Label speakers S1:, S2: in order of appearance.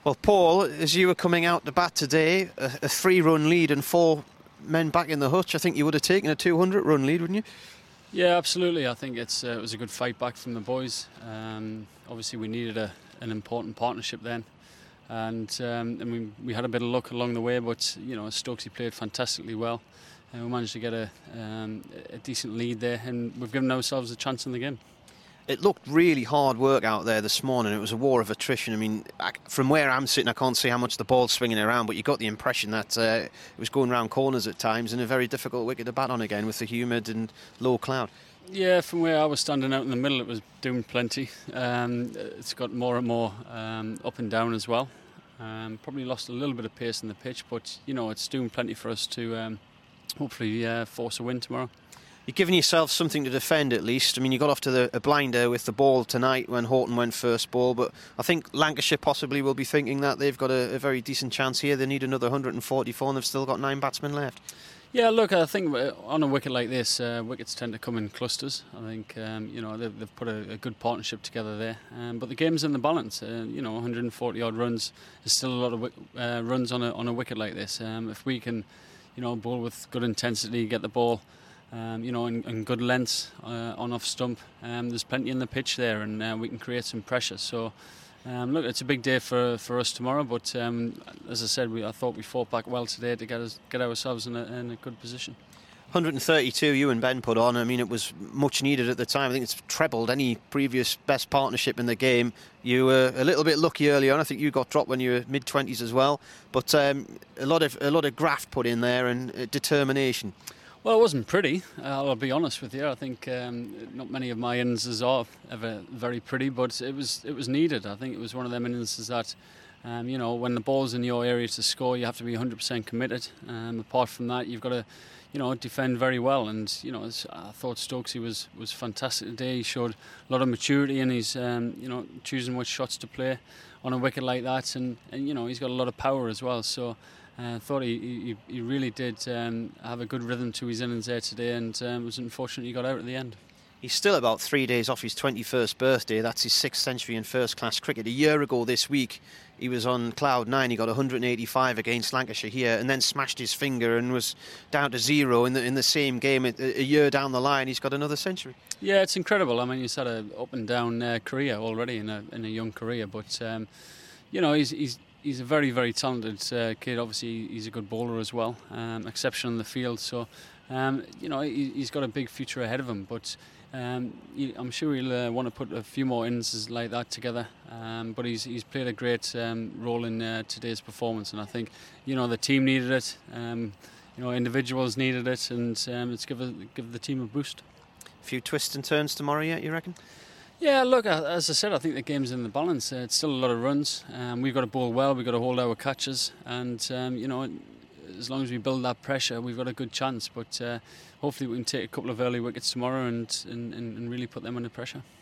S1: Well, Paul, as you were coming out to bat today, a 3-run lead and 4 men back in the hutch, I think you would have taken a 200-run lead, wouldn't you?
S2: Yeah, absolutely. I think it was a good fight back from the boys. Obviously, we needed an important partnership then. And we had a bit of luck along the way, but Stokesy played fantastically well. And we managed to get a decent lead there, and we've given ourselves a chance in the game.
S1: It looked really hard work out there this morning. It was a war of attrition. I mean, from where I'm sitting, I can't see how much the ball's swinging around, but you got the impression that it was going round corners at times, and a very difficult wicket to bat on again with the humid and low cloud.
S2: Yeah, from where I was standing out in the middle, it was doing plenty. It's got more and more up and down as well. Probably lost a little bit of pace in the pitch, but it's doing plenty for us to hopefully force a win tomorrow.
S1: You're giving yourself something to defend at least. I mean, you got off to a blinder with the ball tonight when Horton went first ball, but I think Lancashire possibly will be thinking that they've got a very decent chance here. They need another 144 and they've still got 9 batsmen left.
S2: Yeah, look, I think on a wicket like this, wickets tend to come in clusters. I think they've put a good partnership together there. But the game's in the balance. 140 odd runs is still a lot of runs on a wicket like this. If we can, bowl with good intensity, get the ball, in good lengths on off stump, there's plenty in the pitch there, and we can create some pressure. So. Look, it's a big day for us tomorrow, but as I said, I thought we fought back well today to get ourselves in a good position.
S1: 132 you and Ben put on. I mean, it was much needed at the time. I think it's trebled any previous best partnership in the game. You were a little bit lucky early on. I think you got dropped when you were mid-20s as well. But a lot of graft put in there and determination.
S2: Well, it wasn't pretty, I'll be honest with you. I think not many of my innings are ever very pretty, but it was needed. I think it was one of them innings that, when the ball's in your area to score, you have to be 100% committed. Apart from that, you've got to, defend very well. And, I thought Stokesy was fantastic today. He showed a lot of maturity in his, choosing which shots to play on a wicket like that. And he's got a lot of power as well. So I thought he really did have a good rhythm to his innings there today, and it was unfortunate he got out at the end.
S1: He's still about 3 days off his 21st birthday. That's his 6th century in first-class cricket. A year ago this week, he was on cloud 9. He got 185 against Lancashire here, and then smashed his finger and was down to 0 in the same game. A year down the line, he's got another century.
S2: Yeah, it's incredible. I mean, he's had an up and down career already in a young career, but He's a very, very talented kid. Obviously, he's a good bowler as well, exceptional in the field. So, he's got a big future ahead of him. But I'm sure he'll want to put a few more innings like that together. But he's played a great role in today's performance, and I think the team needed it. Individuals needed it, and it's give the team a boost.
S1: A few twists and turns tomorrow yet, you reckon?
S2: Yeah, look, as I said, I think the game's in the balance. It's still a lot of runs. We've got to bowl well, we've got to hold our catches, and as long as we build that pressure, we've got a good chance. But hopefully we can take a couple of early wickets tomorrow and really put them under pressure.